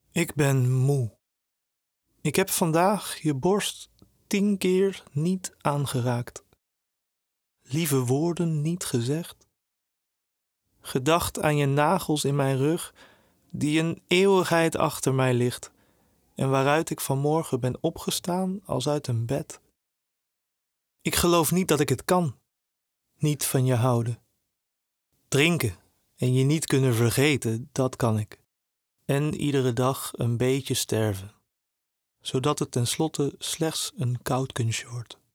Ik ben moe. Ik heb vandaag je borst 10 keer niet aangeraakt. Lieve woorden niet gezegd. Gedacht aan je nagels in mijn rug, die een eeuwigheid achter mij ligt en waaruit ik vanmorgen ben opgestaan als uit een bed. Ik geloof niet dat ik het kan, niet van je houden. Drinken en je niet kunnen vergeten, dat kan ik. En iedere dag een beetje sterven, zodat het tenslotte slechts een koud kunstje wordt.